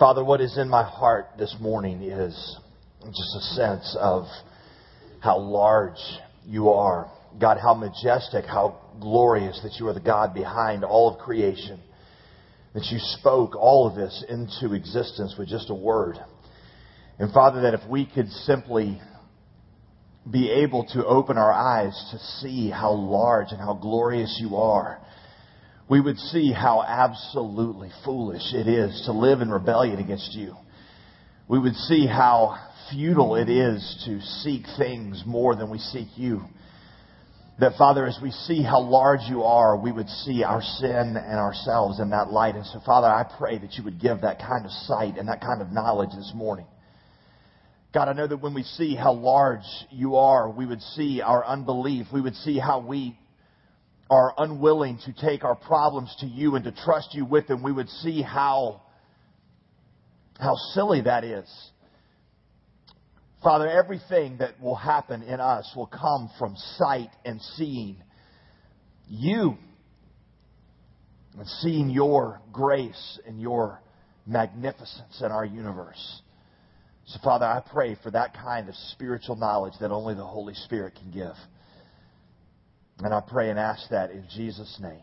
Father, what is in my heart this morning is just a sense of how large you are. God, how majestic, how glorious that you are the God behind all of creation. That you spoke all of this into existence with just a word. And Father, that if we could simply be able to open our eyes to see how large and how glorious you are, we would see how absolutely foolish it is to live in rebellion against you. We would see how futile it is to seek things more than we seek you. That, Father, as we see how large you are, we would see our sin and ourselves in that light. And so, Father, I pray that you would give that kind of sight and that kind of knowledge this morning. God, I know that when we see how large you are, we would see our unbelief. We would see how we are unwilling to take our problems to you and to trust you with them. We would see how silly that is. Father, everything that will happen in us will come from sight and seeing you and seeing your grace and your magnificence in our universe. So, Father, I pray for that kind of spiritual knowledge that only the Holy Spirit can give. And I pray and ask that in Jesus' name.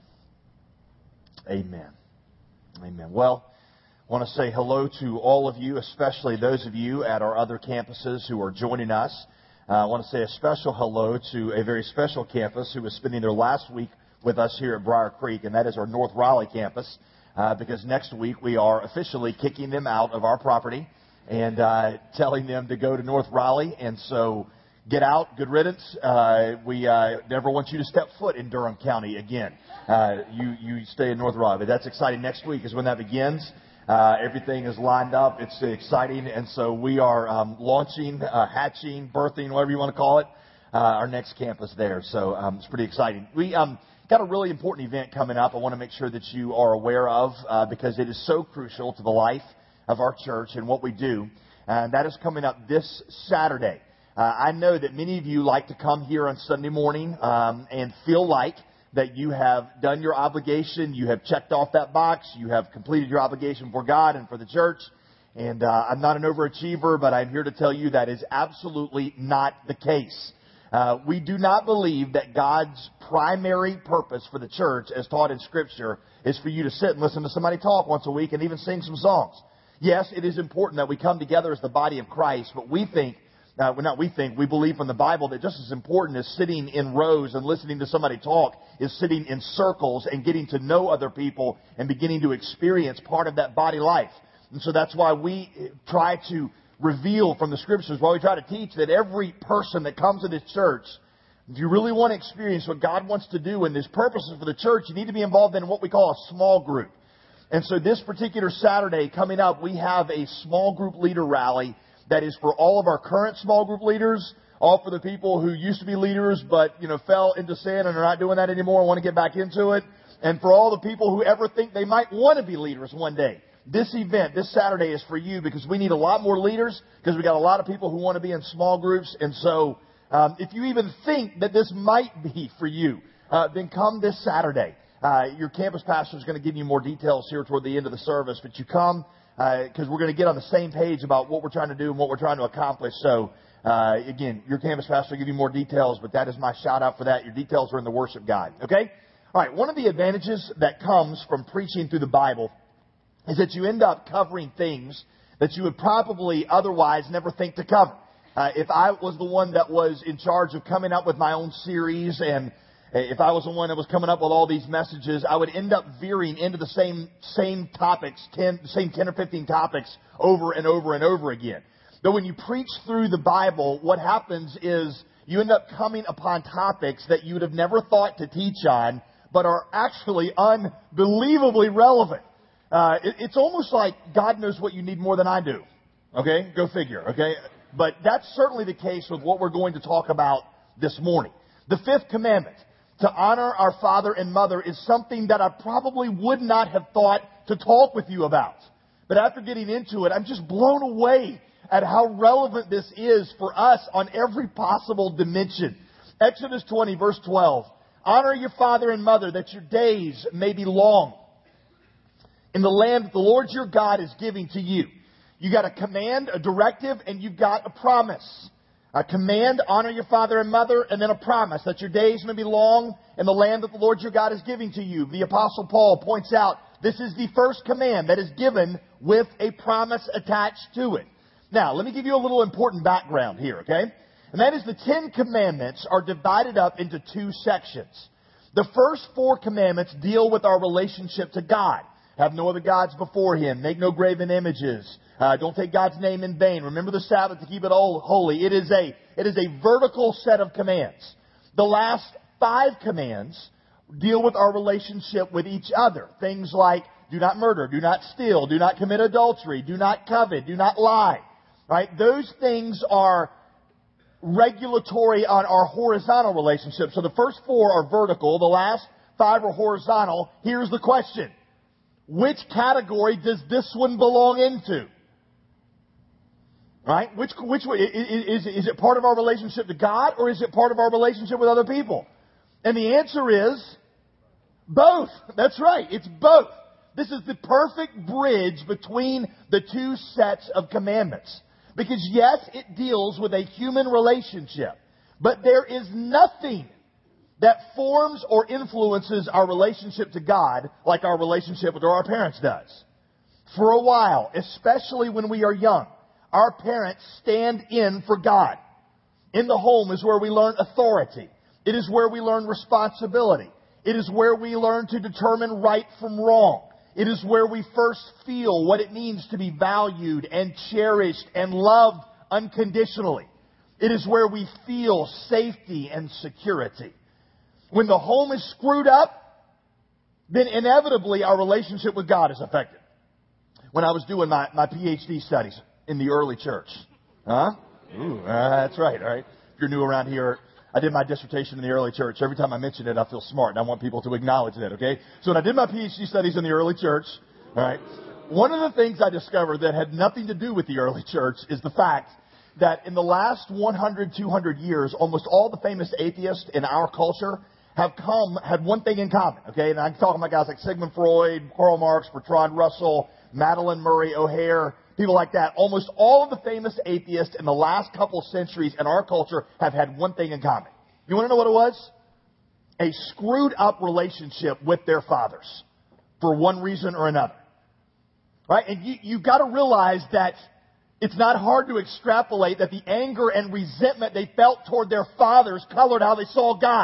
Amen. Amen. Well, I want to say hello to all of you, especially those of you at our other campuses who are joining us. I want to say a special hello to a very special campus who is spending their last week with us here at Briar Creek, and that is our North Raleigh campus, because next week we are officially kicking them out of our property and telling them to go to North Raleigh. And so get out, good riddance. We never want you to step foot in Durham County again. You stay in North Raleigh. But that's exciting. Next week is when that begins. Everything is lined up. It's exciting. And so we are launching, hatching, birthing, whatever you want to call it, our next campus there. So it's pretty exciting. We got a really important event coming up I want to make sure that you are aware of because it is so crucial to the life of our church and what we do. And that is coming up this Saturday. I know that many of you like to come here on Sunday morning and feel like that you have done your obligation, you have checked off that box, you have completed your obligation for God and for the church. And I'm not an overachiever, but I'm here to tell you that is absolutely not the case. We do not believe that God's primary purpose for the church, as taught in Scripture, is for you to sit and listen to somebody talk once a week and even sing some songs. Yes, it is important that we come together as the body of Christ, but we believe from the Bible that just as important as sitting in rows and listening to somebody talk is sitting in circles and getting to know other people and beginning to experience part of that body life. And so that's why we try to reveal from the Scriptures, why we try to teach that every person that comes to this church, if you really want to experience what God wants to do and His purposes for the church, you need to be involved in what we call a small group. And so this particular Saturday coming up, we have a small group leader rally that is for all of our current small group leaders, all for the people who used to be leaders but, fell into sin and are not doing that anymore and want to get back into it, and for all the people who ever think they might want to be leaders one day. This event, this Saturday, is for you because we need a lot more leaders because we got a lot of people who want to be in small groups. And so if you even think that this might be for you, then come this Saturday. Your campus pastor is going to give you more details here toward the end of the service, but you come because we're going to get on the same page about what we're trying to do and what we're trying to accomplish. So, again, your campus pastor will give you more details, but that is my shout out for that. Your details are in the worship guide. Okay? All right. One of the advantages that comes from preaching through the Bible is that you end up covering things that you would probably otherwise never think to cover. If I was the one that was in charge of coming up with my own series, and if I was the one that was coming up with all these messages, I would end up veering into the same topics, 10 or 15 topics over and over and over again. But when you preach through the Bible, what happens is you end up coming upon topics that you would have never thought to teach on, but are actually unbelievably relevant. It's almost like God knows what you need more than I do. Okay? Go figure. Okay? But that's certainly the case with what we're going to talk about this morning. The fifth commandment, to honor our father and mother, is something that I probably would not have thought to talk with you about. But after getting into it, I'm just blown away at how relevant this is for us on every possible dimension. Exodus 20, verse 12. Honor your father and mother that your days may be long. in the land that the Lord your God is giving to you. You got a command, a directive, and you've got a promise. A command, honor your father and mother, and then a promise that your days may be long in the land that the Lord your God is giving to you. The Apostle Paul points out this is the first command that is given with a promise attached to it. Now, let me give you a little important background here, okay? And that is the 10 Commandments are divided up into 2 sections. The first 4 commandments deal with our relationship to God. Have no other gods before Him. Make no graven images. Don't take God's name in vain. Remember the Sabbath to keep it holy. It is a vertical set of commands. The last 5 commands deal with our relationship with each other. Things like do not murder, do not steal, do not commit adultery, do not covet, do not lie. Right? Those things are regulatory on our horizontal relationship. So the first 4 are vertical. The last 5 are horizontal. Here's the question. Which category does this one belong into? Right? Which is it part of our relationship to God, or is it part of our relationship with other people? And the answer is both. That's right. It's both. This is the perfect bridge between the 2 sets of commandments. Because yes, it deals with a human relationship, but there is nothing that forms or influences our relationship to God like our relationship with our parents does. For a while, especially when we are young, our parents stand in for God. In the home is where we learn authority. It is where we learn responsibility. It is where we learn to determine right from wrong. It is where we first feel what it means to be valued and cherished and loved unconditionally. It is where we feel safety and security. When the home is screwed up, then inevitably our relationship with God is affected. When I was doing my PhD studies in the early church. That's right, all right. If you're new around here, I did my dissertation in the early church. Every time I mention it, I feel smart, and I want people to acknowledge that, okay? So when I did my PhD studies in the early church, all right, one of the things I discovered that had nothing to do with the early church is the fact that in the last 100, 200 years, almost all the famous atheists in our culture had one thing in common, okay? And I'm talking about guys like Sigmund Freud, Karl Marx, Bertrand Russell, Madeline Murray O'Hare, people like that. Almost all of the famous atheists in the last couple centuries in our culture have had one thing in common. You want to know what it was? A screwed up relationship with their fathers for one reason or another. Right? And you've got to realize that it's not hard to extrapolate that the anger and resentment they felt toward their fathers colored how they saw God.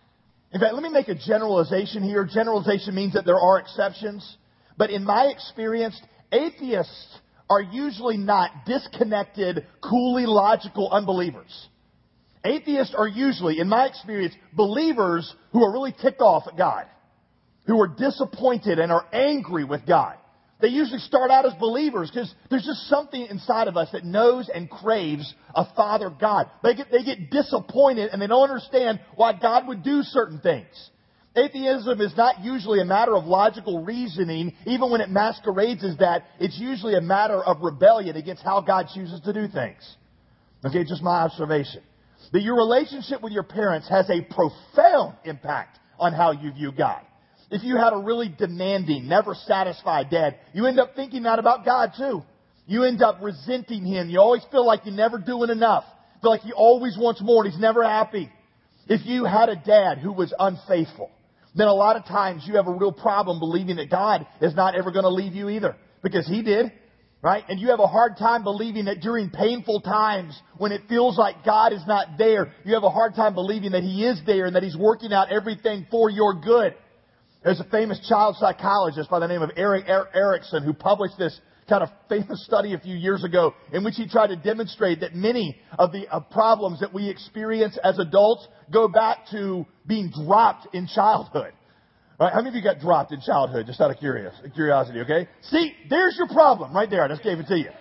In fact, let me make a generalization here. Generalization means that there are exceptions. But in my experience, atheists are usually not disconnected, coolly logical unbelievers. Atheists are usually, in my experience, believers who are really ticked off at God, who are disappointed and are angry with God. They usually start out as believers because there's just something inside of us that knows and craves a Father God. They get disappointed and they don't understand why God would do certain things. Atheism is not usually a matter of logical reasoning. Even when it masquerades as that, it's usually a matter of rebellion against how God chooses to do things. Okay, just my observation. That your relationship with your parents has a profound impact on how you view God. If you had a really demanding, never satisfied dad, you end up thinking that about God too. You end up resenting Him. You always feel like you're never doing enough. Feel like He always wants more and He's never happy. If you had a dad who was unfaithful, then a lot of times you have a real problem believing that God is not ever going to leave you either. Because He did. Right? And you have a hard time believing that during painful times, when it feels like God is not there, you have a hard time believing that He is there and that He's working out everything for your good. There's a famous child psychologist by the name of Erik Erikson who published this kind of famous study a few years ago in which he tried to demonstrate that many of the problems that we experience as adults go back to being dropped in childhood. Right? How many of you got dropped in childhood, just out of curiosity, okay? See, there's your problem right there. I just gave it to you.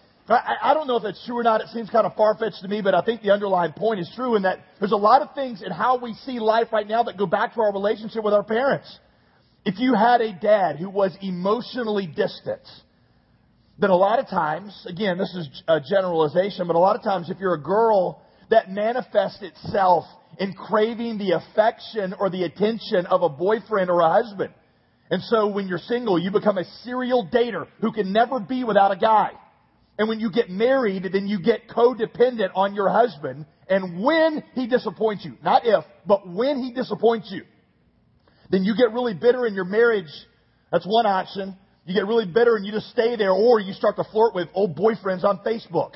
I don't know if that's true or not. It seems kind of far-fetched to me, but I think the underlying point is true in that there's a lot of things in how we see life right now that go back to our relationship with our parents. If you had a dad who was emotionally distant, then a lot of times, again, this is a generalization, but a lot of times if you're a girl, that manifests itself in craving the affection or the attention of a boyfriend or a husband. And so when you're single, you become a serial dater who can never be without a guy. And when you get married, then you get codependent on your husband. And when he disappoints you, not if, but when he disappoints you, then you get really bitter in your marriage. That's one option. You get really bitter and you just stay there, or you start to flirt with old boyfriends on Facebook.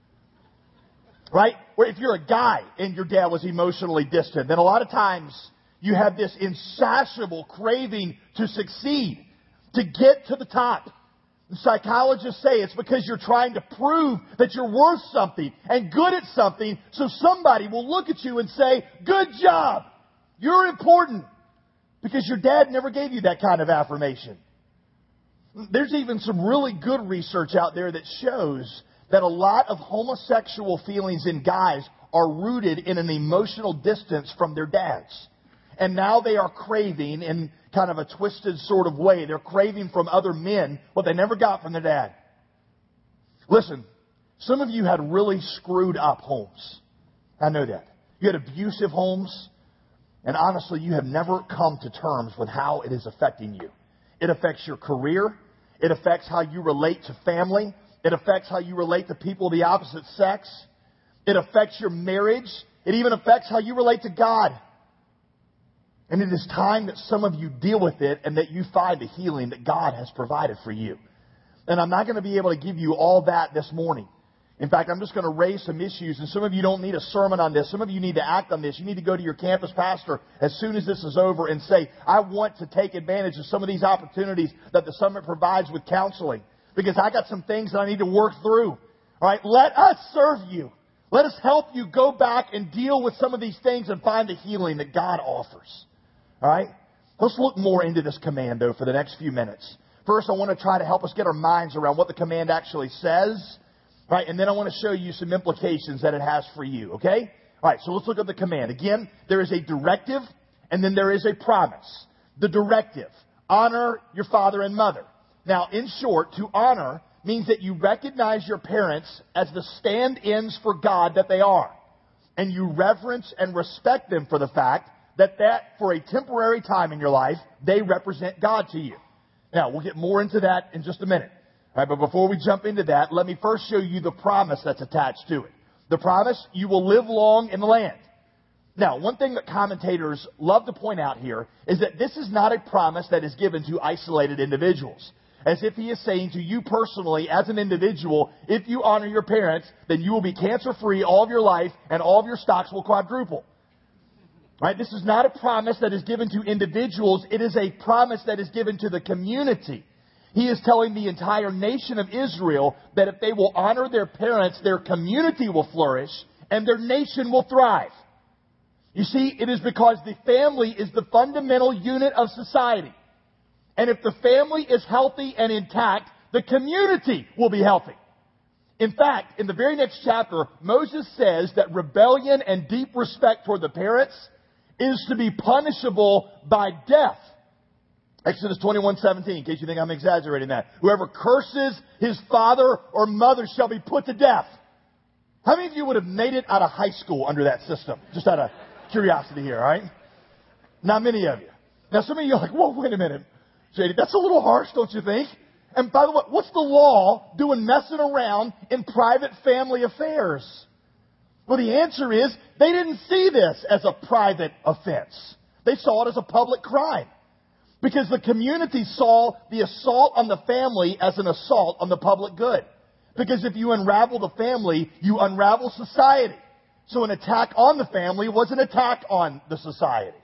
Right? Or if you're a guy and your dad was emotionally distant, then a lot of times you have this insatiable craving to succeed, to get to the top. The psychologists say it's because you're trying to prove that you're worth something and good at something, so somebody will look at you and say, good job, you're important, because your dad never gave you that kind of affirmation. There's even some really good research out there that shows that a lot of homosexual feelings in guys are rooted in an emotional distance from their dads. And now they are craving, in kind of a twisted sort of way, they're craving from other men what they never got from their dad. Listen, some of you had really screwed up homes. I know that. You had abusive homes. And honestly, you have never come to terms with how it is affecting you. It affects your career. It affects how you relate to family. It affects how you relate to people of the opposite sex. It affects your marriage. It even affects how you relate to God. And it is time that some of you deal with it and that you find the healing that God has provided for you. And I'm not going to be able to give you all that this morning. In fact, I'm just going to raise some issues, and some of you don't need a sermon on this. Some of you need to act on this. You need to go to your campus pastor as soon as this is over and say, I want to take advantage of some of these opportunities that the summit provides with counseling, because I got some things that I need to work through. All right, let us serve you. Let us help you go back and deal with some of these things and find the healing that God offers. All right? Let's look more into this command, though, for the next few minutes. First, I want to try to help us get our minds around what the command actually says. All right, and then I want to show you some implications that it has for you, okay? All right, so let's look at the command. Again, there is a directive, and then there is a promise. The directive, honor your father and mother. Now, in short, to honor means that you recognize your parents as the stand-ins for God that they are. And you reverence and respect them for the fact that for a temporary time in your life, they represent God to you. Now, we'll get more into that in just a minute. All right, but before we jump into that, let me first show you the promise that's attached to it. The promise, you will live long in the land. Now, one thing that commentators love to point out here is that this is not a promise that is given to isolated individuals. As if he is saying to you personally, as an individual, if you honor your parents, then you will be cancer-free all of your life and all of your stocks will quadruple. Right? This is not a promise that is given to individuals. It is a promise that is given to the community. He is telling the entire nation of Israel that if they will honor their parents, their community will flourish and their nation will thrive. You see, it is because the family is the fundamental unit of society. And if the family is healthy and intact, the community will be healthy. In fact, in the very next chapter, Moses says that rebellion and deep respect toward the parents is to be punishable by death. Exodus 21:17, in case you think I'm exaggerating that. Whoever curses his father or mother shall be put to death. How many of you would have made it out of high school under that system? Just out of curiosity here, all right? Not many of you. Now, some of you are like, whoa, wait a minute, JD, that's a little harsh, don't you think? And by the way, what's the law doing messing around in private family affairs? Well, the answer is they didn't see this as a private offense. They saw it as a public crime. Because the community saw the assault on the family as an assault on the public good. Because if you unravel the family, you unravel society. So an attack on the family was an attack on the society.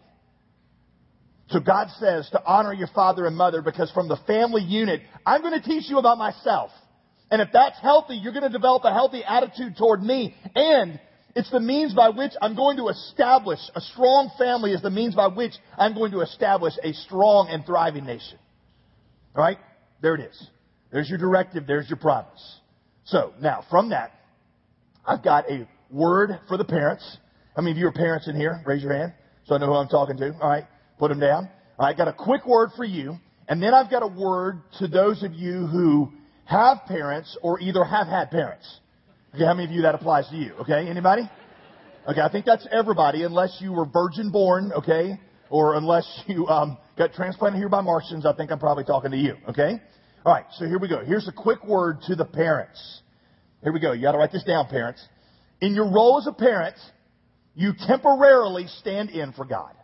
So God says to honor your father and mother, because from the family unit, I'm going to teach you about myself. And if that's healthy, you're going to develop a healthy attitude toward me. And it's the means by which I'm going to establish a strong family, is the means by which I'm going to establish a strong and thriving nation. All right? There it is. There's your directive. There's your promise. So, now, from that, I've got a word for the parents. How many of you are parents in here? Raise your hand so I know who I'm talking to. All right? Put them down. All right? Got a quick word for you. And then I've got a word to those of you who have parents or either have had parents. Okay, how many of you that applies to you? Okay, anybody? Okay, I think that's everybody unless you were virgin born, okay? Or unless you got transplanted here by Martians, I think I'm probably talking to you, okay? All right, so here we go. Here's a quick word to the parents. Here we go. You got to write this down, parents. In your role as a parent, you temporarily stand in for God.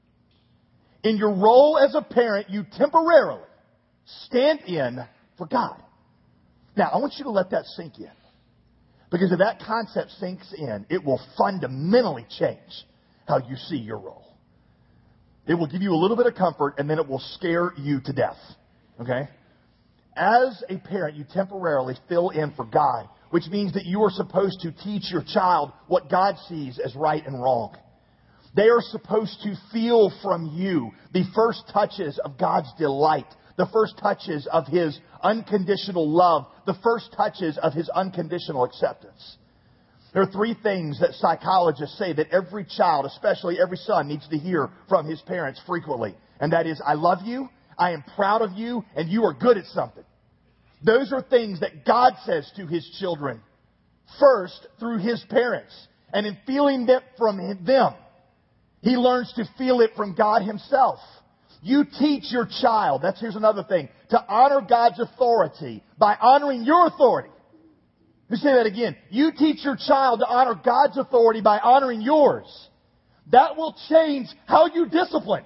In your role as a parent, you temporarily stand in for God. Now, I want you to let that sink in. Because if that concept sinks in, it will fundamentally change how you see your role. It will give you a little bit of comfort, and then it will scare you to death. Okay? As a parent, you temporarily fill in for God, which means that you are supposed to teach your child what God sees as right and wrong. They are supposed to feel from you the first touches of God's delight, the first touches of His unconditional love, the first touches of His unconditional acceptance. There are three things that psychologists say that every child, especially every son, needs to hear from his parents frequently. And that is, I love you, I am proud of you, and you are good at something. Those are things that God says to His children first through His parents. And in feeling that from them, he learns to feel it from God Himself. You teach your child, here's another thing, to honor God's authority by honoring your authority. Let me say that again. You teach your child to honor God's authority by honoring yours. That will change how you discipline.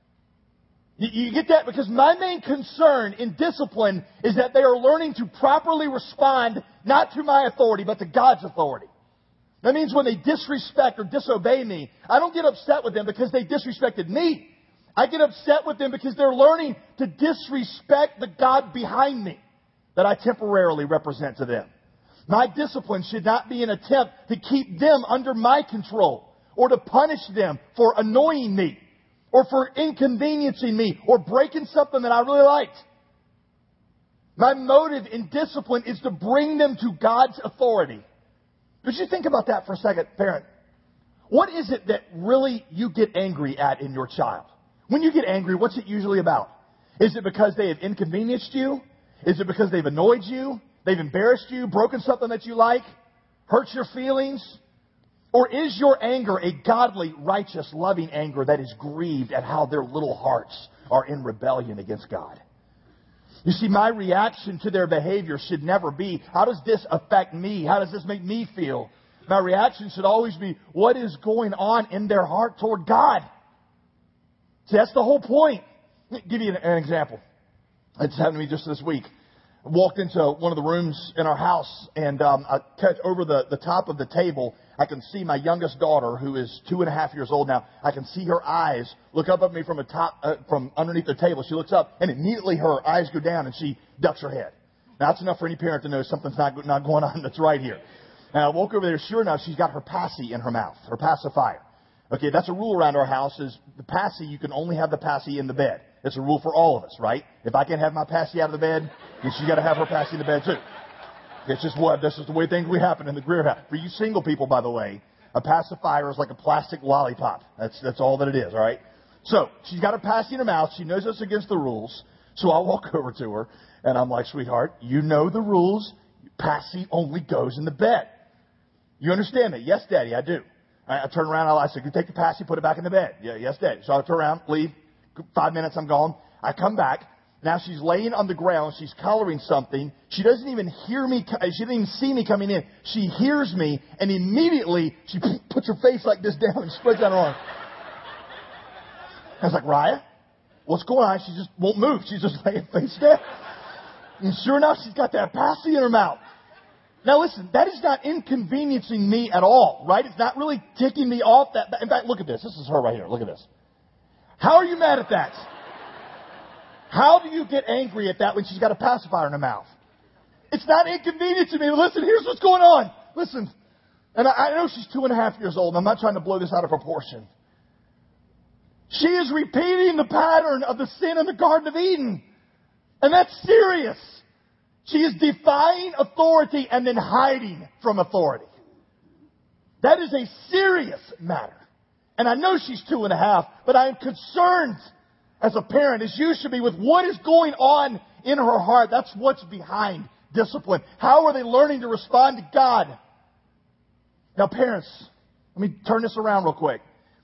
You get that? Because my main concern in discipline is that they are learning to properly respond not to my authority, but to God's authority. That means when they disrespect or disobey me, I don't get upset with them because they disrespected me. I get upset with them because they're learning to disrespect the God behind me that I temporarily represent to them. My discipline should not be an attempt to keep them under my control or to punish them for annoying me or for inconveniencing me or breaking something that I really liked. My motive in discipline is to bring them to God's authority. But you think about that for a second, parent. What is it that really you get angry at in your child? When you get angry, what's it usually about? Is it because they have inconvenienced you? Is it because they've annoyed you? They've embarrassed you? Broken something that you like? Hurt your feelings? Or is your anger a godly, righteous, loving anger that is grieved at how their little hearts are in rebellion against God? You see, my reaction to their behavior should never be, how does this affect me? How does this make me feel? My reaction should always be, what is going on in their heart toward God? See, that's the whole point. Let me give you an example. It's happened to me just this week. I walked into one of the rooms in our house, and I touched over the top of the table. I can see my youngest daughter, who is 2.5 years old now. I can see her eyes look up at me from underneath the table. She looks up, and immediately her eyes go down, and she ducks her head. Now, that's enough for any parent to know something's not going on that's right here. And I walk over there. Sure enough, she's got her passy in her mouth, her pacifier. Okay, that's a rule around our house is the passy, you can only have the passy in the bed. It's a rule for all of us, right? If I can't have my passy out of the bed, then she's got to have her passy in the bed too. It's just this is the way things happen in the Greer house. For you single people, by the way, a pacifier is like a plastic lollipop. That's all that it is, all right? So, she's got her passy in her mouth. She knows it's against the rules. So I walk over to her, and I'm like, sweetheart, you know the rules. Passy only goes in the bed. You understand that? Yes, Daddy, I do. I turn around, I said, you take the passy, put it back in the bed. Yeah, yes, Daddy. So I turn around, leave. 5 minutes, I'm gone. I come back. Now she's laying on the ground. She's coloring something. She doesn't even hear me. She didn't even see me coming in. She hears me, and immediately she puts her face like this down and spreads out her arm. I was like, Raya, what's going on? She just won't move. She's just laying face down. And sure enough, she's got that passy in her mouth. Now listen, that is not inconveniencing me at all, right? It's not really ticking me off. In fact, look at this. This is her right here. Look at this. How are you mad at that? How do you get angry at that when she's got a pacifier in her mouth? It's not inconveniencing me. Listen, here's what's going on. Listen. And I know she's 2.5 years old, and I'm not trying to blow this out of proportion. She is repeating the pattern of the sin in the Garden of Eden. And that's serious. She is defying authority and then hiding from authority. That is a serious matter. And I know she's 2.5, but I am concerned as a parent, as you should be, with what is going on in her heart. That's what's behind discipline. How are they learning to respond to God? Now, parents, let me turn this around real quick.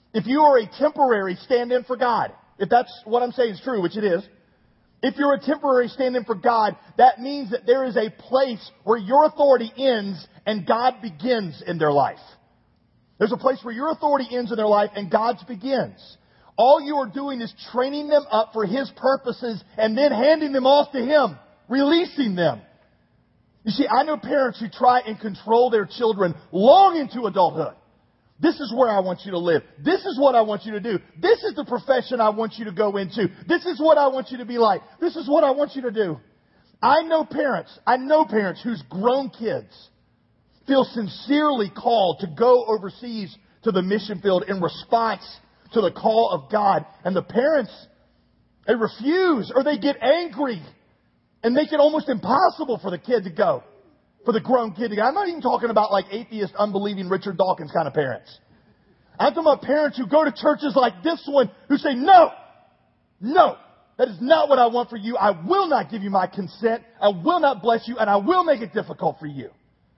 if you are a temporary stand-in for God, if that's what I'm saying is true, which it is, if you're a temporary stand-in for God, that means that there is a place where your authority ends and God begins in their life. There's a place where your authority ends in their life and God's begins. All you are doing is training them up for His purposes and then handing them off to Him, releasing them. You see, I know parents who try and control their children long into adulthood. This is where I want you to live. This is what I want you to do. This is the profession I want you to go into. This is what I want you to be like. This is what I want you to do. I know parents whose grown kids feel sincerely called to go overseas to the mission field in response to the call of God. And the parents, they refuse or they get angry and make it almost impossible for the kid to go. For the grown kid to go. I'm not even talking about like atheist, unbelieving Richard Dawkins kind of parents. I'm talking about parents who go to churches like this one who say, no, that is not what I want for you. I will not give you my consent. I will not bless you, and I will make it difficult for you.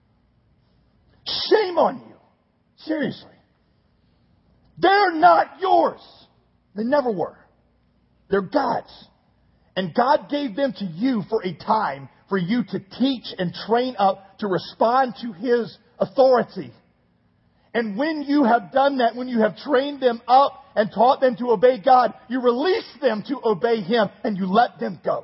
Shame on you. Seriously. They're not yours. They never were. They're God's. And God gave them to you for a time for you to teach and train up to respond to His authority. And when you have done that, when you have trained them up and taught them to obey God, you release them to obey Him and you let them go.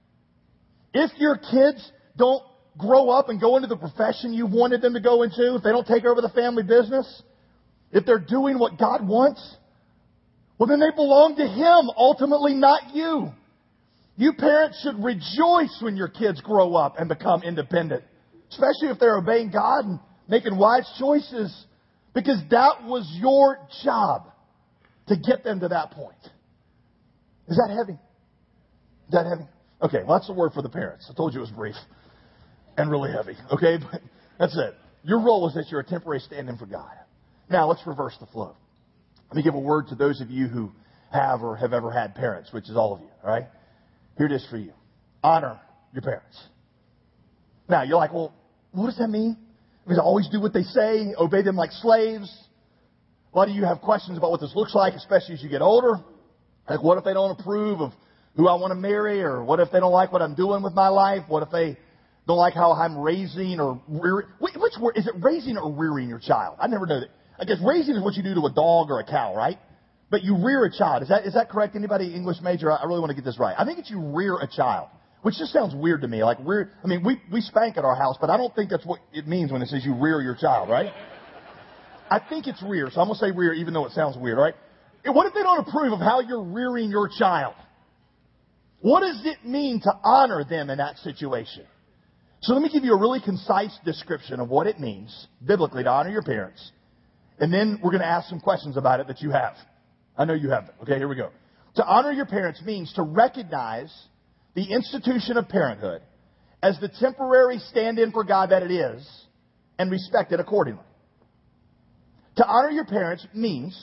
If your kids don't grow up and go into the profession you wanted them to go into, if they don't take over the family business, if they're doing what God wants, well, then they belong to Him, ultimately not you. You parents should rejoice when your kids grow up and become independent, especially if they're obeying God and making wise choices, because that was your job to get them to that point. Is that heavy? Is that heavy? Okay, well, that's the word for the parents. I told you it was brief and really heavy. Okay, but that's it. Your role is that you're a temporary stand-in for God. Now, let's reverse the flow. Let me give a word to those of you who have or have ever had parents, which is all of you, all right? Here it is for you. Honor your parents. Now, you're like, well, what does that mean? Because I always do what they say, obey them like slaves. A lot of you have questions about what this looks like, especially as you get older. Like, what if they don't approve of who I want to marry? Or what if they don't like what I'm doing with my life? What if they don't like how I'm raising or rearing? Which word? Is it raising or rearing your child? I never know that. I guess raising is what you do to a dog or a cow, right? But you rear a child. Is that correct? Anybody English major? I really want to get this right. I think it's you rear a child, which just sounds weird to me. Like we spank at our house, but I don't think that's what it means when it says you rear your child, right? I think it's rear, so I'm going to say rear even though it sounds weird, right? What if they don't approve of how you're rearing your child? What does it mean to honor them in that situation? So let me give you a really concise description of what it means biblically to honor your parents. And then we're going to ask some questions about it that you have. I know you have them. Okay, here we go. To honor your parents means to recognize the institution of parenthood as the temporary stand-in for God that it is and respect it accordingly. To honor your parents means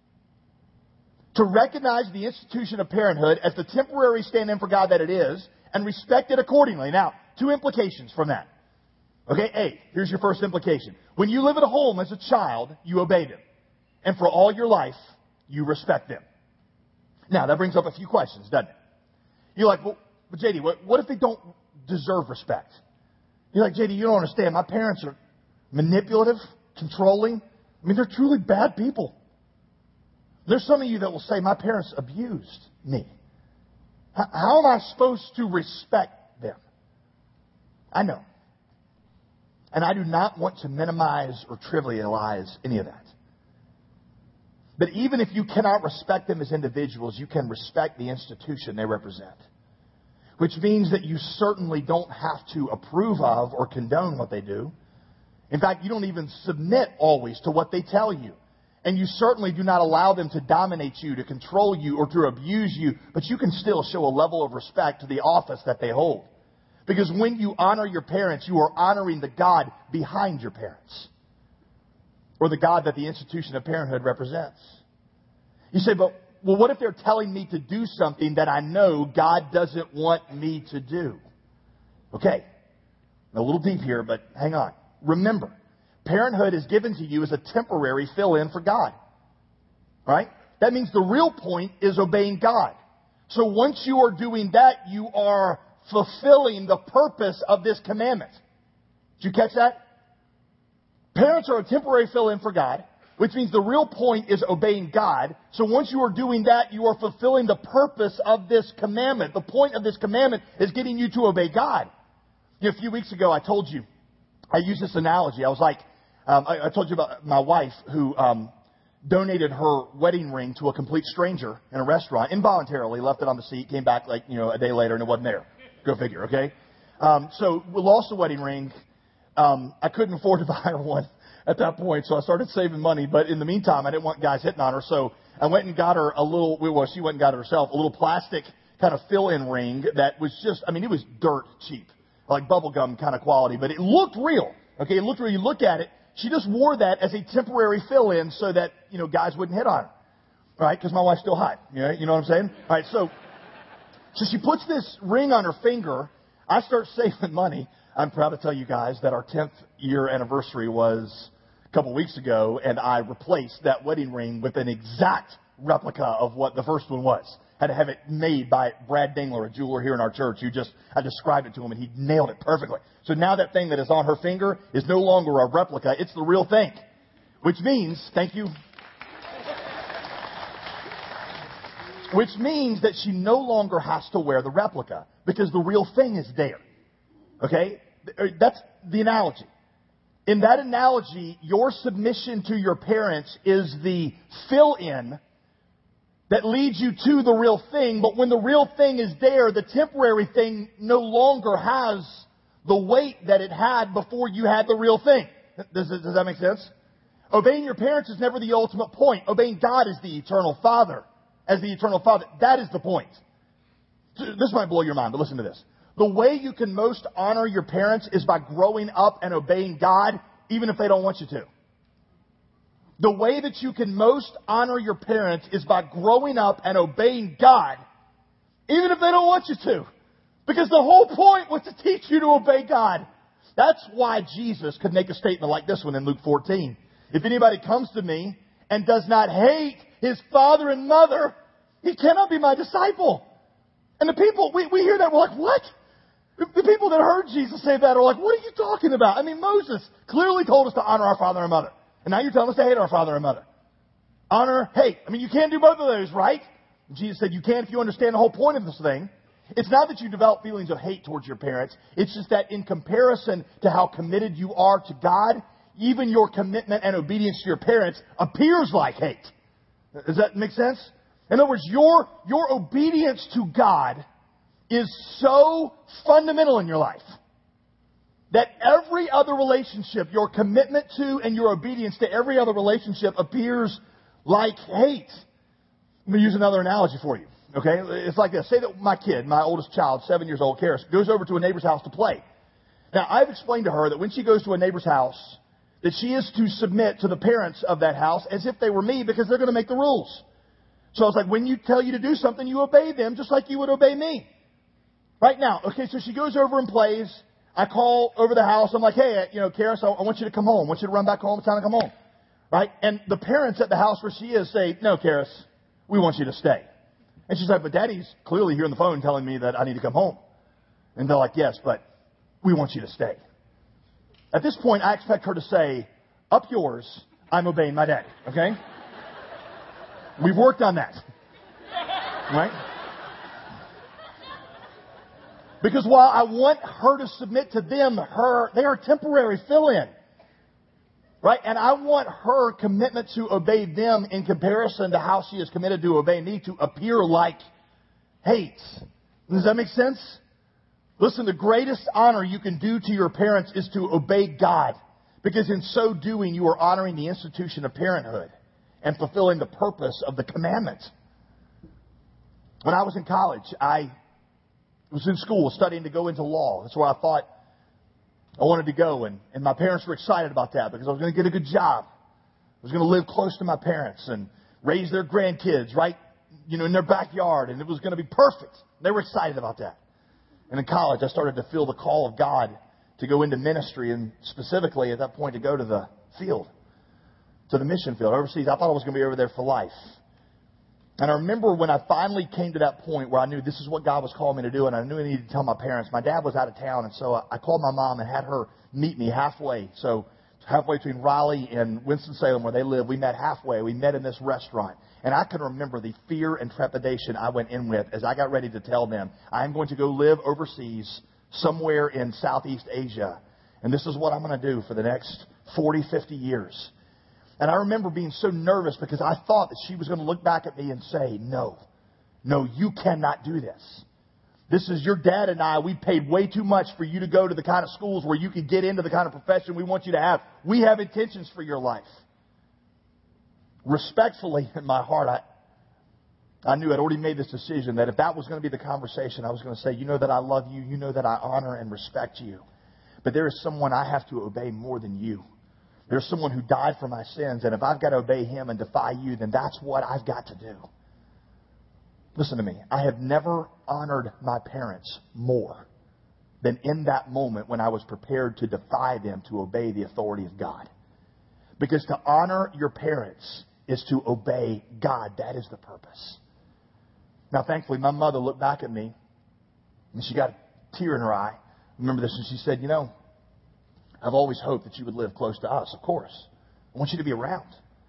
to recognize the institution of parenthood as the temporary stand-in for God that it is and respect it accordingly. Now, two implications from that. Okay, A, here's your first implication. When you live at home as a child, you obey them. And for all your life, you respect them. Now, that brings up a few questions, doesn't it? You're like, well, but JD, what if they don't deserve respect? You're like, JD, you don't understand. My parents are manipulative, controlling. I mean, they're truly bad people. There's some of you that will say, my parents abused me. How am I supposed to respect them? I know. And I do not want to minimize or trivialize any of that. But even if you cannot respect them as individuals, you can respect the institution they represent. Which means that you certainly don't have to approve of or condone what they do. In fact, you don't even submit always to what they tell you. And you certainly do not allow them to dominate you, to control you, or to abuse you. But you can still show a level of respect to the office that they hold. Because when you honor your parents, you are honoring the God behind your parents. Or the God that the institution of parenthood represents. You say, well, what if they're telling me to do something that I know God doesn't want me to do? Okay, a little deep here, but hang on. Remember, parenthood is given to you as a temporary fill-in for God. Right? That means the real point is obeying God. So once you are doing that, you are fulfilling the purpose of this commandment. Did you catch that? Parents are a temporary fill-in for God, which means the real point is obeying God. So once you are doing that, you are fulfilling the purpose of this commandment. The point of this commandment is getting you to obey God. You know, a few weeks ago, I told you, I used this analogy. I was like, I told you about my wife who donated her wedding ring to a complete stranger in a restaurant, involuntarily, left it on the seat, came back like, a day later and it wasn't there. Go figure, okay? So we lost the wedding ring. I couldn't afford to buy her one at that point, so I started saving money. But in the meantime, I didn't want guys hitting on her, so I went and got her a little, well, she went and got it herself, a little plastic kind of fill-in ring that was just, it was dirt cheap, like bubblegum kind of quality, but it looked real. Okay, it looked real. You look at it, she just wore that as a temporary fill-in so that, guys wouldn't hit on her. All right, because my wife's still hot. You know what I'm saying? All right, so she puts this ring on her finger. I start saving money. I'm proud to tell you guys that our 10th year anniversary was a couple weeks ago, and I replaced that wedding ring with an exact replica of what the first one was. Had to have it made by Brad Dingler, a jeweler here in our church. I described it to him, and he nailed it perfectly. So now that thing that is on her finger is no longer a replica. It's the real thing. Which means, thank you, which means that she no longer has to wear the replica because the real thing is there. Okay? That's the analogy. In that analogy, your submission to your parents is the fill-in that leads you to the real thing. But when the real thing is there, the temporary thing no longer has the weight that it had before you had the real thing. Does that make sense? Obeying your parents is never the ultimate point. Obeying God as the eternal Father. As the eternal Father. That is the point. This might blow your mind, but listen to this. The way you can most honor your parents is by growing up and obeying God, even if they don't want you to. The way that you can most honor your parents is by growing up and obeying God, even if they don't want you to. Because the whole point was to teach you to obey God. That's why Jesus could make a statement like this one in Luke 14. If anybody comes to me and does not hate his father and mother, he cannot be my disciple. And the people, we hear that, we're like, what? The people that heard Jesus say that are like, what are you talking about? Moses clearly told us to honor our father and mother. And now you're telling us to hate our father and mother. Honor, hate. You can't do both of those, right? Jesus said you can if you understand the whole point of this thing. It's not that you develop feelings of hate towards your parents. It's just that in comparison to how committed you are to God, even your commitment and obedience to your parents appears like hate. Does that make sense? In other words, your obedience to God is so fundamental in your life that every other relationship, your commitment to and your obedience to every other relationship appears like hate. Let me use another analogy for you. Okay? It's like this. Say that my kid, my oldest child, 7 years old, Karis, goes over to a neighbor's house to play. Now, I've explained to her that when she goes to a neighbor's house, that she is to submit to the parents of that house as if they were me because they're going to make the rules. So I was like, when you tell you to do something, you obey them just like you would obey me. Right now, okay, so she goes over and plays. I call over the house. I'm like, hey, Karis, I want you to come home. I want you to run back home. It's time to come home. Right? And the parents at the house where she is say, no, Karis, we want you to stay. And she's like, but Daddy's clearly here on the phone telling me that I need to come home. And they're like, yes, but we want you to stay. At this point, I expect her to say, up yours, I'm obeying my daddy. Okay? We've worked on that. Right? Because while I want her to submit to them, they are temporary fill-in. Right? And I want her commitment to obey them in comparison to how she is committed to obey me to appear like hate. Does that make sense? Listen, the greatest honor you can do to your parents is to obey God. Because in so doing, you are honoring the institution of parenthood and fulfilling the purpose of the commandment. When I was in college, I was in school studying to go into law. That's where I thought I wanted to go. And my parents were excited about that because I was going to get a good job. I was going to live close to my parents and raise their grandkids right, in their backyard. And it was going to be perfect. They were excited about that. And in college, I started to feel the call of God to go into ministry and specifically at that point to go to the field. to the mission field overseas. I thought I was going to be over there for life. And I remember when I finally came to that point where I knew this is what God was calling me to do, and I knew I needed to tell my parents. My dad was out of town, and so I called my mom and had her meet me halfway. So halfway between Raleigh and Winston-Salem, where they live, we met halfway. We met in this restaurant. And I can remember the fear and trepidation I went in with as I got ready to tell them, I'm going to go live overseas somewhere in Southeast Asia. And this is what I'm going to do for the next 40, 50 years. And I remember being so nervous because I thought that she was going to look back at me and say, no, you cannot do this. This is your dad and I. We paid way too much for you to go to the kind of schools where you could get into the kind of profession we want you to have. We have intentions for your life. Respectfully, in my heart, I knew I'd already made this decision that if that was going to be the conversation, I was going to say, you know that I love you. You know that I honor and respect you. But there is someone I have to obey more than you. There's someone who died for my sins, and if I've got to obey him and defy you, then that's what I've got to do. Listen to me. I have never honored my parents more than in that moment when I was prepared to defy them to obey the authority of God. Because to honor your parents is to obey God. That is the purpose. Now, thankfully, my mother looked back at me, and she got a tear in her eye. Remember this, and she said, you know, I've always hoped that you would live close to us, of course. I want you to be around.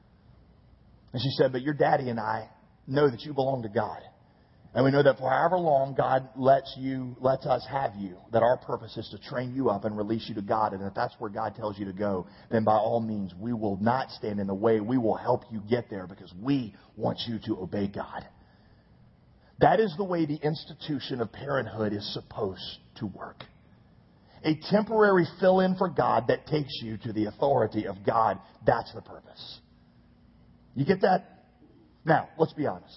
And she said, but your daddy and I know that you belong to God. And we know that for however long God lets us have you, that our purpose is to train you up and release you to God. And if that's where God tells you to go, then by all means, we will not stand in the way. We will help you get there because we want you to obey God. That is the way the institution of parenthood is supposed to work. A temporary fill-in for God that takes you to the authority of God. That's the purpose. You get that? Now, let's be honest.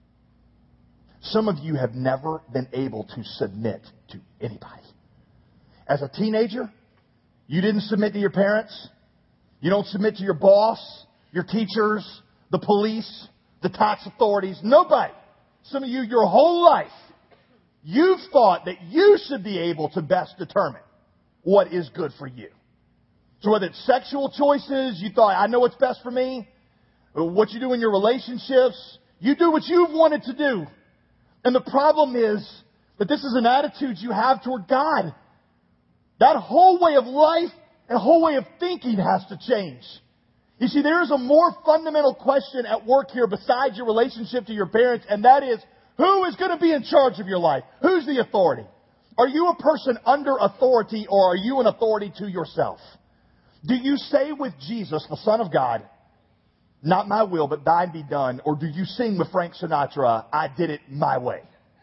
Some of you have never been able to submit to anybody. As a teenager, you didn't submit to your parents. You don't submit to your boss, your teachers, the police, the tax authorities. Nobody. Some of you, your whole life, you've thought that you should be able to best determine what is good for you. So whether it's sexual choices, you thought, I know what's best for me. Or what you do in your relationships, you do what you've wanted to do. And the problem is that this is an attitude you have toward God. That whole way of life and whole way of thinking has to change. You see, there is a more fundamental question at work here besides your relationship to your parents, and that is, who is going to be in charge of your life? Who's the authority? Are you a person under authority, or are you an authority to yourself? Do you say with Jesus, the Son of God, not my will, but thine be done? Or do you sing with Frank Sinatra, I did it my way?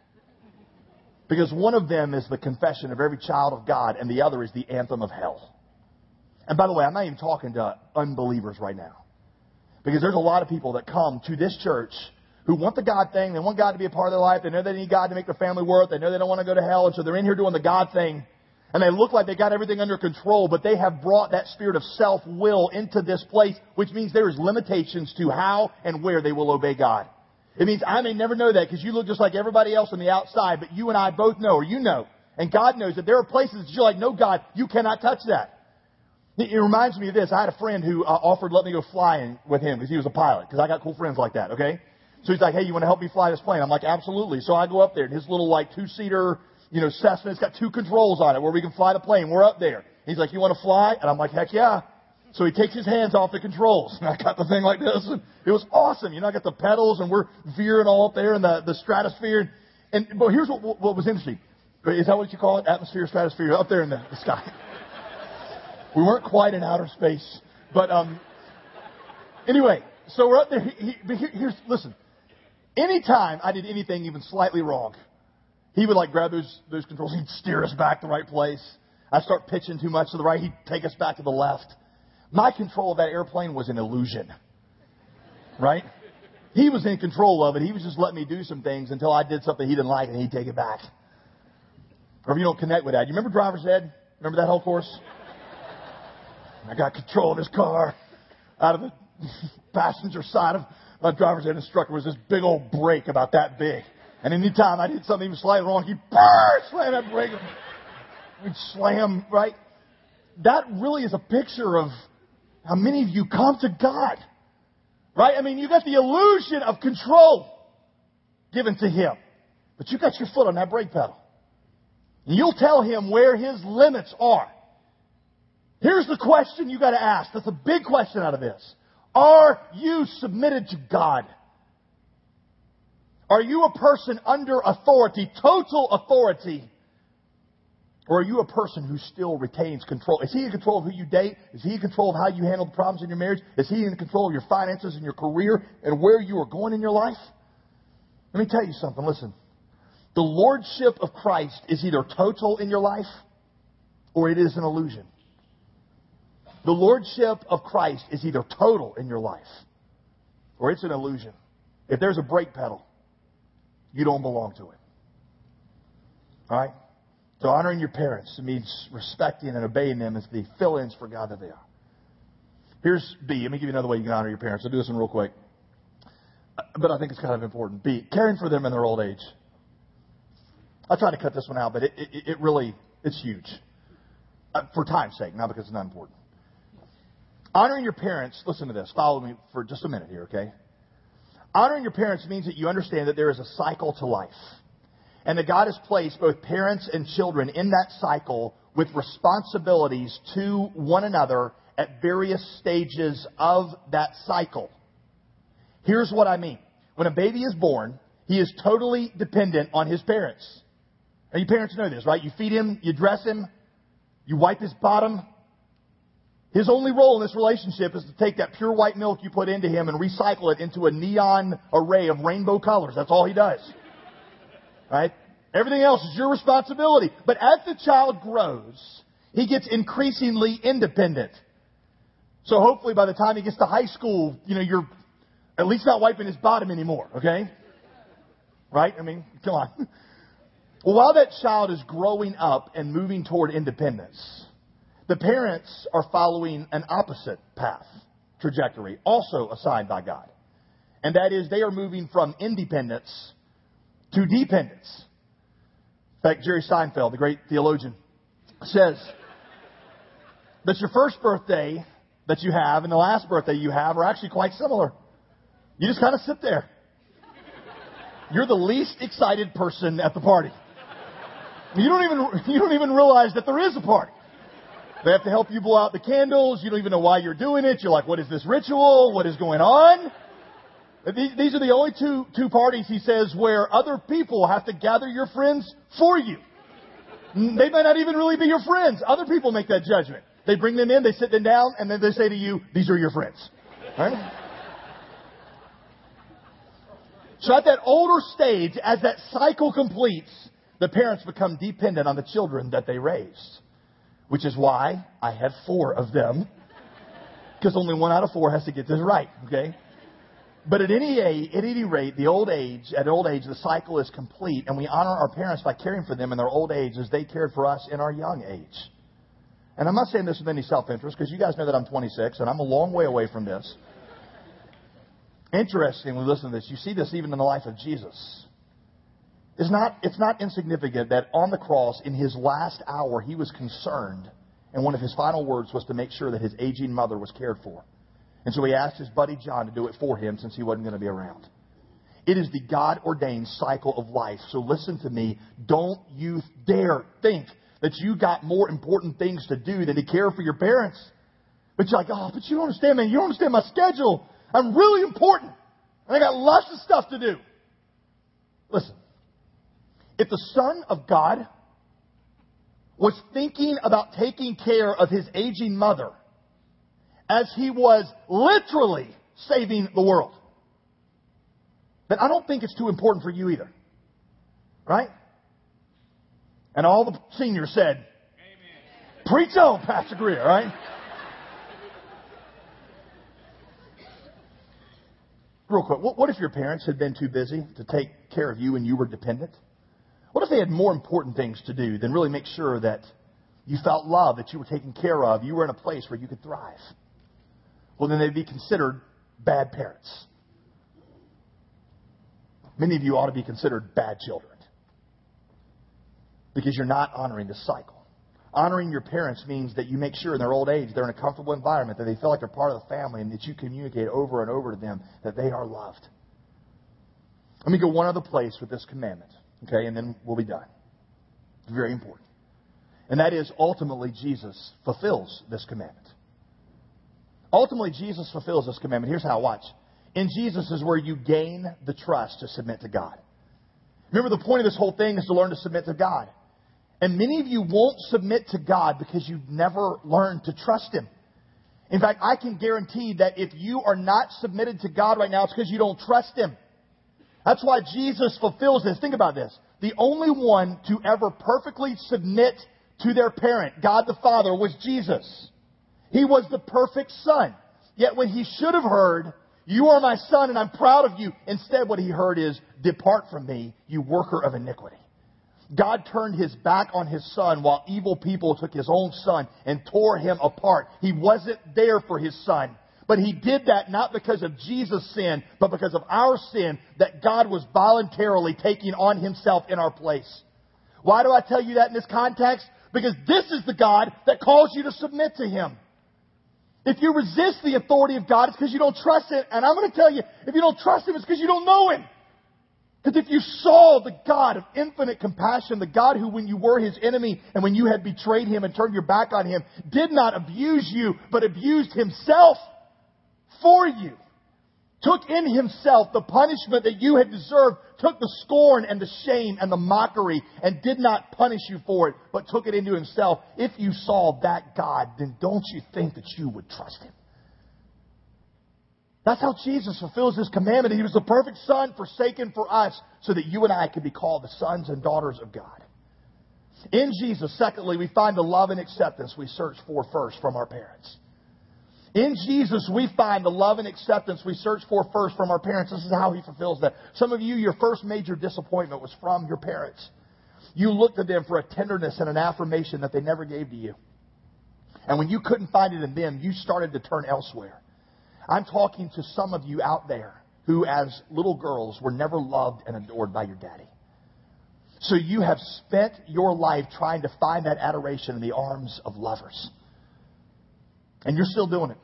Because one of them is the confession of every child of God, and the other is the anthem of hell. And by the way, I'm not even talking to unbelievers right now. Because there's a lot of people that come to this church who want the God thing. They want God to be a part of their life. They know they need God to make their family work. They know they don't want to go to hell. And so they're in here doing the God thing. And they look like they got everything under control. But they have brought that spirit of self-will into this place, which means there is limitations to how and where they will obey God. It means I may never know that because you look just like everybody else on the outside. But you and I both know, or you know, and God knows that there are places that you're like, no, God, you cannot touch that. It reminds me of this. I had a friend who offered to let me go flying with him because he was a pilot. Because I got cool friends like that, okay? So he's like, hey, you want to help me fly this plane? I'm like, absolutely. So I go up there, and his little, like, two-seater, Cessna, it's got 2 controls on it where we can fly the plane. We're up there. He's like, you want to fly? And I'm like, heck yeah. So he takes his hands off the controls. And I got the thing like this, and it was awesome. I got the pedals, and we're veering all up there in the stratosphere. But here's what was interesting. Is that what you call it? Atmosphere, stratosphere, up there in the sky. We weren't quite in outer space. But anyway, so we're up there. But listen. Anytime I did anything even slightly wrong, he would grab those controls. He'd steer us back the right place. I'd start pitching too much to the right. He'd take us back to the left. My control of that airplane was an illusion. Right? He was in control of it. He was just letting me do some things until I did something he didn't like and he'd take it back. Or if you don't connect with that. You remember driver's ed? Remember that whole course? I got control of his car out of the passenger side of my driver's ed instructor was this big old brake about that big. And anytime I did something even slightly wrong, he'd slam that brake. We'd slam, right? That really is a picture of how many of you come to God Right? I mean, you got the illusion of control given to him. But you got your foot on that brake pedal. And you'll tell him where his limits are. Here's the question you got to ask. That's a big question out of this. Are you submitted to God? Are you a person under authority, total authority? Or are you a person who still retains control? Is he in control of who you date? Is he in control of how you handle the problems in your marriage? Is he in control of your finances and your career and where you are going in your life? Let me tell you something. Listen. The lordship of Christ is either total in your life or it is an illusion. The lordship of Christ is either total in your life or it's an illusion. If there's a brake pedal, you don't belong to it. All right? So honoring your parents means respecting and obeying them as the fill-ins for God that they are. Here's B. Let me give you another way you can honor your parents. I'll do this one real quick. But I think it's kind of important. B. Caring for them in their old age. I'll try to cut this one out, but it really, it's huge. For time's sake, not because it's not important. Honoring your parents, listen to this. Follow me for just a minute here, okay? Honoring your parents means that you understand that there is a cycle to life. And that God has placed both parents and children in that cycle with responsibilities to one another at various stages of that cycle. Here's what I mean. When a baby is born, he is totally dependent on his parents. And you parents know this, right? You feed him, you dress him, you wipe his bottom. His only role in this relationship is to take that pure white milk you put into him and recycle it into a neon array of rainbow colors. That's all he does. Right? Everything else is your responsibility. But as the child grows, he gets increasingly independent. So hopefully by the time he gets to high school, you're at least not wiping his bottom anymore, okay? Right? I mean, come on. Well, while that child is growing up and moving toward independence, the parents are following an opposite path, trajectory, also assigned by God. And that is they are moving from independence to dependence. In fact, Jerry Seinfeld, the great theologian, says that your first birthday that you have and the last birthday you have are actually quite similar. You just kind of sit there. You're the least excited person at the party. You don't even realize that there is a party. They have to help you blow out the candles. You don't even know why you're doing it. You're like, what is this ritual? What is going on? These are the only two parties, he says, where other people have to gather your friends for you. They might not even really be your friends. Other people make that judgment. They bring them in, they sit them down, and then they say to you, these are your friends. Right? So at that older stage, as that cycle completes, the parents become dependent on the children that they raised. Which is why I had 4 of them. Because only 1 out of 4 has to get this right, okay? But at any rate, at old age, the cycle is complete, and we honor our parents by caring for them in their old age as they cared for us in our young age. And I'm not saying this with any self-interest, because you guys know that I'm 26, and I'm a long way away from this. Interestingly, listen to this. You see this even in the life of Jesus. It's not insignificant that on the cross, in his last hour, he was concerned, and one of his final words was to make sure that his aging mother was cared for. And so he asked his buddy John to do it for him since he wasn't going to be around. It is the God-ordained cycle of life. So listen to me. Don't you dare think that you got more important things to do than to care for your parents. But you're like, but you don't understand, man. You don't understand my schedule. I'm really important. And I got lots of stuff to do. Listen. If the Son of God was thinking about taking care of his aging mother as he was literally saving the world, then I don't think it's too important for you either. Right? And all the seniors said, amen. Preach on, Pastor Greer, right? Real quick, what if your parents had been too busy to take care of you and you were dependent? What if they had more important things to do than really make sure that you felt loved, that you were taken care of, you were in a place where you could thrive? Well, then they'd be considered bad parents. Many of you ought to be considered bad children because you're not honoring the cycle. Honoring your parents means that you make sure in their old age they're in a comfortable environment, that they feel like they're part of the family, and that you communicate over and over to them that they are loved. Let me go one other place with this commandment, okay, and then we'll be done. It's very important. And that is, ultimately, Jesus fulfills this commandment. Ultimately, Jesus fulfills this commandment. Here's how. Watch. In Jesus is where you gain the trust to submit to God. Remember, the point of this whole thing is to learn to submit to God. And many of you won't submit to God because you've never learned to trust Him. In fact, I can guarantee that if you are not submitted to God right now, it's because you don't trust Him. That's why Jesus fulfills this. Think about this. The only one to ever perfectly submit to their parent, God the Father, was Jesus. He was the perfect Son. Yet when He should have heard, "You are my Son and I'm proud of you," instead what He heard is, "Depart from me, you worker of iniquity." God turned His back on His Son while evil people took His own Son and tore Him apart. He wasn't there for His Son. But He did that not because of Jesus' sin, but because of our sin that God was voluntarily taking on Himself in our place. Why do I tell you that in this context? Because this is the God that calls you to submit to Him. If you resist the authority of God, it's because you don't trust Him. And I'm going to tell you, if you don't trust Him, it's because you don't know Him. Because if you saw the God of infinite compassion, the God who, when you were His enemy and when you had betrayed Him and turned your back on Him, did not abuse you, but abused Himself for you, took in Himself the punishment that you had deserved, took the scorn and the shame and the mockery and did not punish you for it, but took it into Himself. If you saw that God, then don't you think that you would trust Him? That's how Jesus fulfills His commandment. He was the perfect Son forsaken for us so that you and I could be called the sons and daughters of God. In Jesus, secondly, we find the love and acceptance we search for first from our parents. In Jesus, we find the love and acceptance we search for first from our parents. This is how He fulfills that. Some of you, your first major disappointment was from your parents. You looked to them for a tenderness and an affirmation that they never gave to you. And when you couldn't find it in them, you started to turn elsewhere. I'm talking to some of you out there who, as little girls, were never loved and adored by your daddy. So you have spent your life trying to find that adoration in the arms of lovers. And you're still doing it.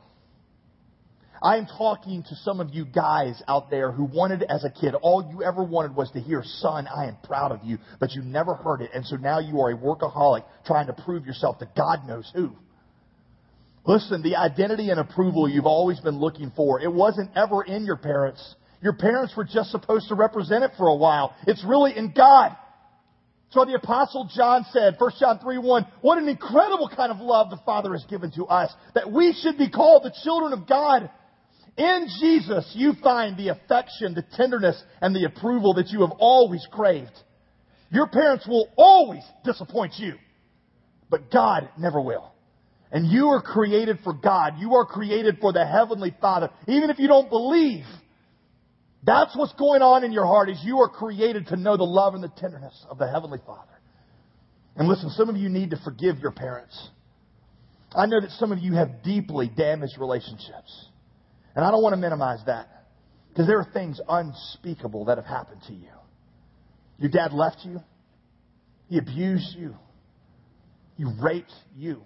I am talking to some of you guys out there who wanted as a kid, all you ever wanted was to hear, "Son, I am proud of you," but you never heard it. And so now you are a workaholic trying to prove yourself to God knows who. Listen, the identity and approval you've always been looking for, it wasn't ever in your parents. Your parents were just supposed to represent it for a while. It's really in God. So the Apostle John said, 1 John 3:1, "What an incredible kind of love the Father has given to us, that we should be called the children of God." In Jesus, you find the affection, the tenderness, and the approval that you have always craved. Your parents will always disappoint you, but God never will. And you are created for God. You are created for the Heavenly Father. Even if you don't believe, that's what's going on in your heart, is you are created to know the love and the tenderness of the Heavenly Father. And listen, some of you need to forgive your parents. I know that some of you have deeply damaged relationships. And I don't want to minimize that, because there are things unspeakable that have happened to you. Your dad left you. He abused you. He raped you.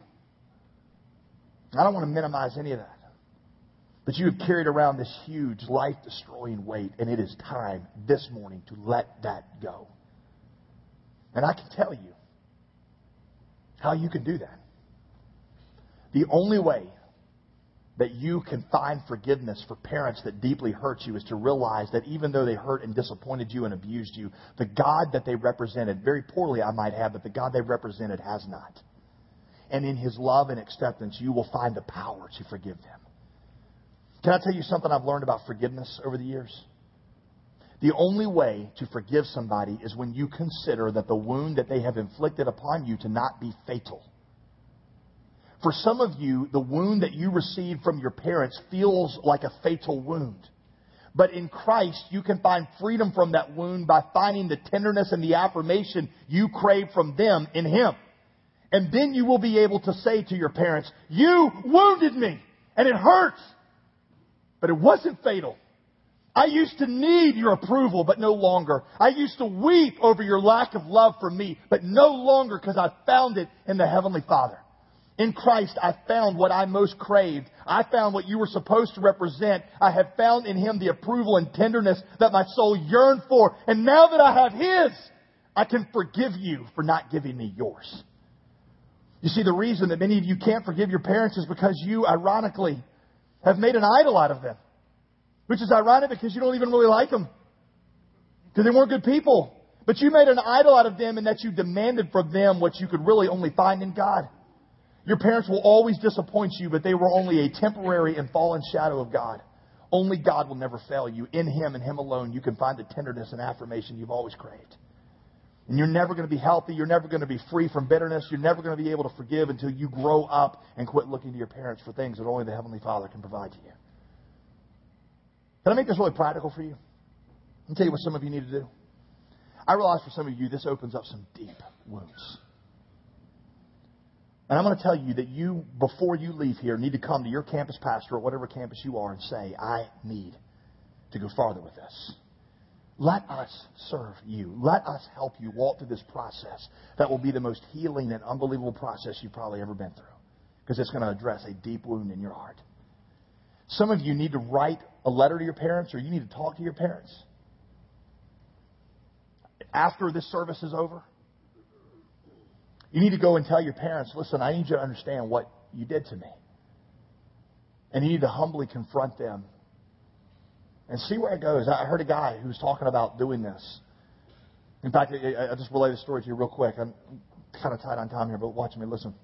I don't want to minimize any of that. But you have carried around this huge, life-destroying weight, and it is time this morning to let that go. And I can tell you how you can do that. The only way that you can find forgiveness for parents that deeply hurt you is to realize that even though they hurt and disappointed you and abused you, the God that they represented, very poorly I might have, but the God they represented has not. And in His love and acceptance, you will find the power to forgive them. Can I tell you something I've learned about forgiveness over the years? The only way to forgive somebody is when you consider that the wound that they have inflicted upon you to not be fatal. For some of you, the wound that you received from your parents feels like a fatal wound. But in Christ, you can find freedom from that wound by finding the tenderness and the affirmation you crave from them in Him. And then you will be able to say to your parents, "You wounded me, and it hurts, but it wasn't fatal. I used to need your approval, but no longer. I used to weep over your lack of love for me, but no longer, because I found it in the Heavenly Father. In Christ, I found what I most craved. I found what you were supposed to represent. I have found in Him the approval and tenderness that my soul yearned for. And now that I have His, I can forgive you for not giving me yours. You see, the reason that many of you can't forgive your parents is because you, ironically, have made an idol out of them. Which is ironic because you don't even really like them. Because they weren't good people. But you made an idol out of them in that you demanded from them what you could really only find in God. Your parents will always disappoint you, but they were only a temporary and fallen shadow of God. Only God will never fail you. In Him and Him alone, you can find the tenderness and affirmation you've always craved. And you're never going to be healthy. You're never going to be free from bitterness. You're never going to be able to forgive until you grow up and quit looking to your parents for things that only the Heavenly Father can provide to you. Can I make this really practical for you? Let me tell you what some of you need to do. I realize for some of you, this opens up some deep wounds. And I'm going to tell you that you, before you leave here, need to come to your campus pastor or whatever campus you are and say, I need to go farther with this. Let us serve you. Let us help you walk through this process that will be the most healing and unbelievable process you've probably ever been through. Because it's going to address a deep wound in your heart. Some of you need to write a letter to your parents, or you need to talk to your parents. After this service is over, you need to go and tell your parents, listen, I need you to understand what you did to me. And you need to humbly confront them and see where it goes. I heard a guy who was talking about doing this. In fact, I just relay the story to you real quick. I'm kind of tight on time here, but watch me, listen.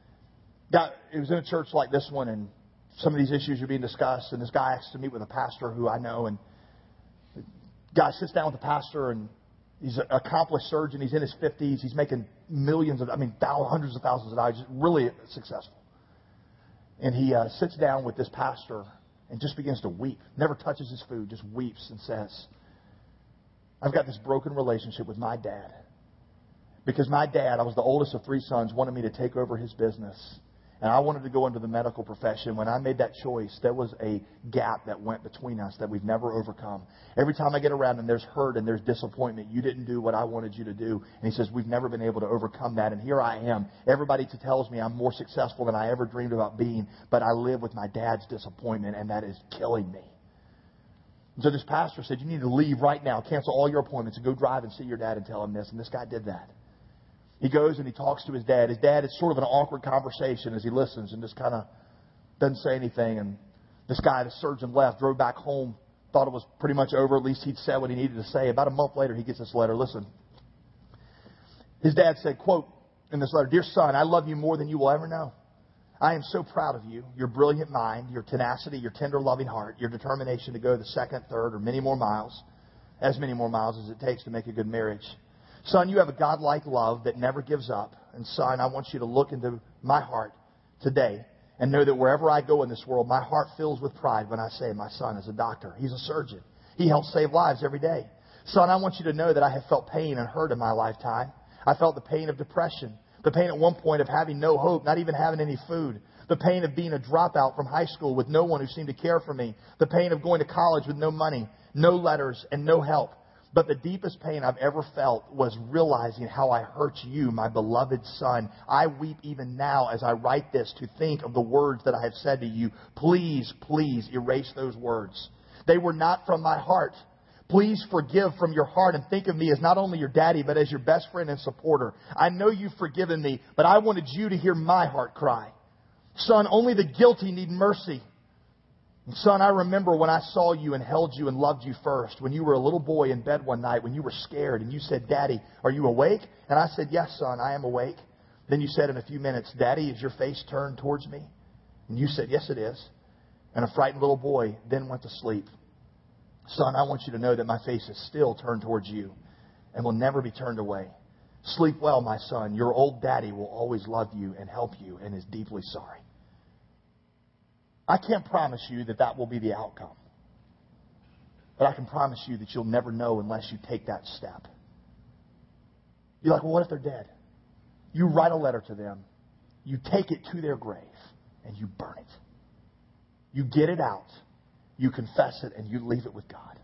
It was in a church like this one, and some of these issues are being discussed, and this guy asked to meet with a pastor who I know, and the guy sits down with the pastor, and he's an accomplished surgeon. He's in his 50s. He's making hundreds of thousands of dollars. Really successful. And he sits down with this pastor and just begins to weep. Never touches his food, just weeps and says, I've got this broken relationship with my dad. Because my dad, I was the oldest of 3 sons, wanted me to take over his business. And I wanted to go into the medical profession. When I made that choice, there was a gap that went between us that we've never overcome. Every time I get around and there's hurt and there's disappointment, you didn't do what I wanted you to do. And he says, we've never been able to overcome that. And here I am. Everybody tells me I'm more successful than I ever dreamed about being. But I live with my dad's disappointment, and that is killing me. And so this pastor said, you need to leave right now. Cancel all your appointments and go drive and see your dad and tell him this. And this guy did that. He goes and he talks to his dad. His dad, it's sort of an awkward conversation as he listens and just kind of doesn't say anything. And this guy, the surgeon, left, drove back home, thought it was pretty much over. At least he'd said what he needed to say. About a month later, he gets this letter. Listen. His dad said, quote, in this letter, Dear son, I love you more than you will ever know. I am so proud of you, your brilliant mind, your tenacity, your tender, loving heart, your determination to go the second, third, or many more miles as it takes to make a good marriage. Son, you have a God-like love that never gives up. And son, I want you to look into my heart today and know that wherever I go in this world, my heart fills with pride when I say my son is a doctor. He's a surgeon. He helps save lives every day. Son, I want you to know that I have felt pain and hurt in my lifetime. I felt the pain of depression, the pain at one point of having no hope, not even having any food, the pain of being a dropout from high school with no one who seemed to care for me, the pain of going to college with no money, no letters, and no help. But the deepest pain I've ever felt was realizing how I hurt you, my beloved son. I weep even now as I write this to think of the words that I have said to you. Please, please erase those words. They were not from my heart. Please forgive from your heart and think of me as not only your daddy, but as your best friend and supporter. I know you've forgiven me, but I wanted you to hear my heart cry. Son, only the guilty need mercy. And son, I remember when I saw you and held you and loved you first, when you were a little boy in bed one night, when you were scared and you said, Daddy, are you awake? And I said, yes, son, I am awake. Then you said in a few minutes, Daddy, is your face turned towards me? And you said, yes, it is. And a frightened little boy then went to sleep. Son, I want you to know that my face is still turned towards you and will never be turned away. Sleep well, my son. Your old daddy will always love you and help you and is deeply sorry. I can't promise you that that will be the outcome. But I can promise you that you'll never know unless you take that step. You're like, well, what if they're dead? You write a letter to them. You take it to their grave and you burn it. You get it out You confess it and you leave it with God.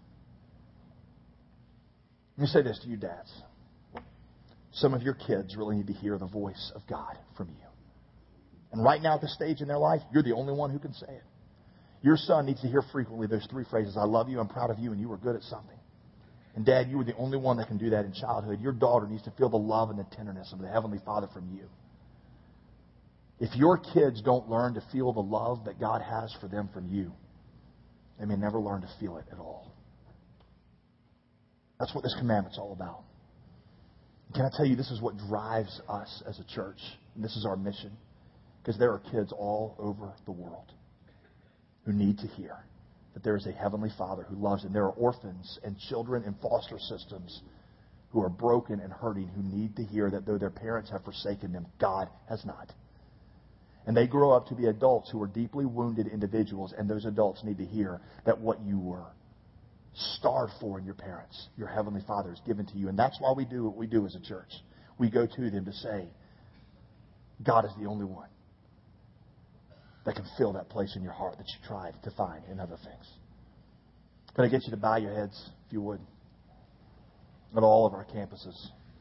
Let me say this to you dads. Some of your kids really need to hear the voice of God from you. And right now at this stage in their life, you're the only one who can say it. Your son needs to hear frequently those three phrases: I love you, I'm proud of you, and you were good at something. And Dad, you were the only one that can do that in childhood. Your daughter needs to feel the love and the tenderness of the Heavenly Father from you. If your kids don't learn to feel the love that God has for them from you, they may never learn to feel it at all. That's what this commandment's all about. Can I tell you, this is what drives us as a church. And this is our mission. Because there are kids all over the world who need to hear that there is a Heavenly Father who loves them. There are orphans and children in foster systems who are broken and hurting, who need to hear that though their parents have forsaken them, God has not. And they grow up to be adults who are deeply wounded individuals, and those adults need to hear that what you were starved for in your parents, your Heavenly Father has given to you. And that's why we do what we do as a church. We go to them to say, God is the only one that can fill that place in your heart that you tried to find in other things. Can I get you to bow your heads, if you would, at all of our campuses?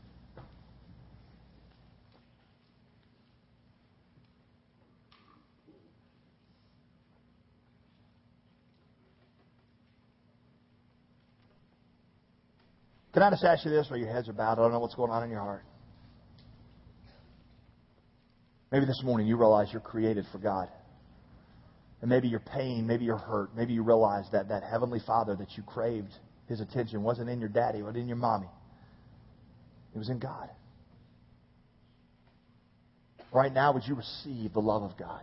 Can I just ask you this while your heads are bowed? I don't know what's going on in your heart. Maybe this morning you realize you're created for God. And maybe your pain, maybe your hurt, maybe you realize that that Heavenly Father that you craved, His attention wasn't in your daddy, it wasn't in your mommy. It was in God. Right now, would you receive the love of God?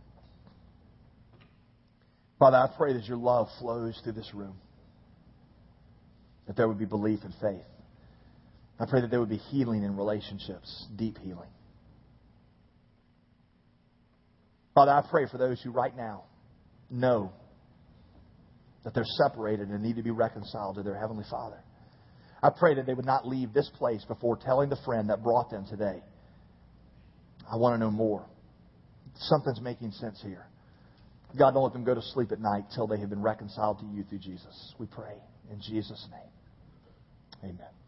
Father, I pray that your love flows through this room. That there would be belief and faith. I pray that there would be healing in relationships, deep healing. Father, I pray for those who right now know that they're separated and need to be reconciled to their Heavenly Father. I pray that they would not leave this place before telling the friend that brought them today, I want to know more. Something's making sense here. God, don't let them go to sleep at night till they have been reconciled to you through Jesus. We pray in Jesus' name. Amen.